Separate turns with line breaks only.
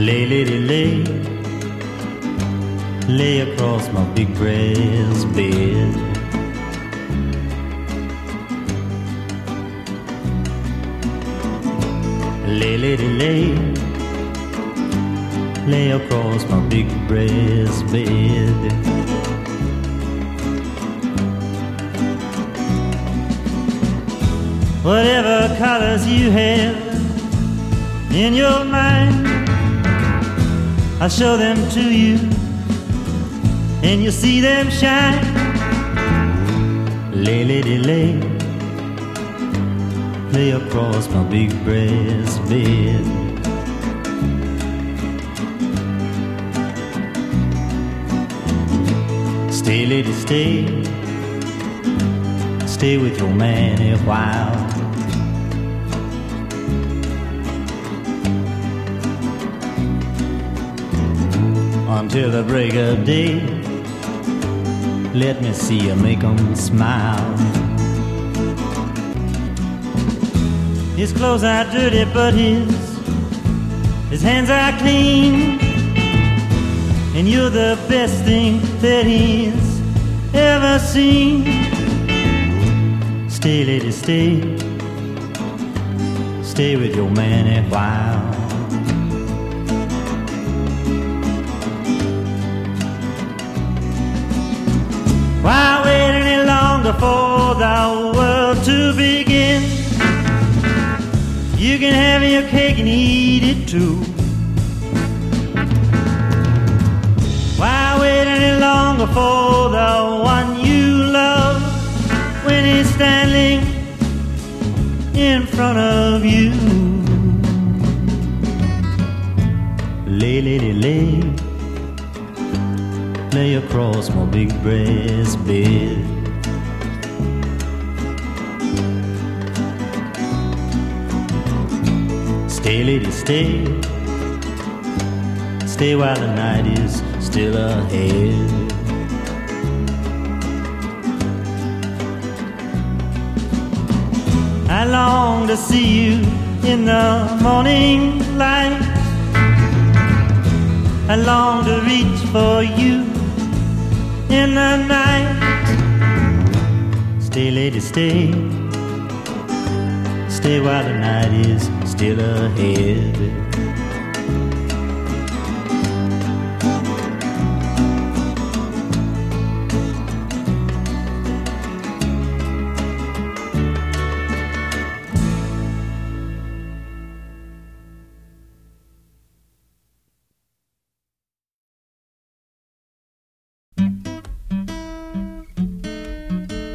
Lay, lady, lay, lay across my big brass bed. Lay, lady, lay, lay across my big brass bed. Whatever colors you have in your mind, I'll show them to you, and you'll see them shine. Lay, lady, lay, lay across my big brass bed. Stay, lady, stay, stay with your man a while. Until the break of day, let me see you make 'em smile. His clothes are dirty, but his hands are clean, and you're the best thing that he's ever seen. Stay, lady, stay, stay with your man a while. Why wait any longer for the world to begin? You can have your cake and eat it too. Why wait any longer for the one you love when he's standing in front of you? Lay, lady, lay, lay across my big brass bed. Stay, lady, stay, stay while the night is still ahead. I long to see you in the morning light. I long to reach for you in the night. Stay, lady, stay, stay while the night is still ahead.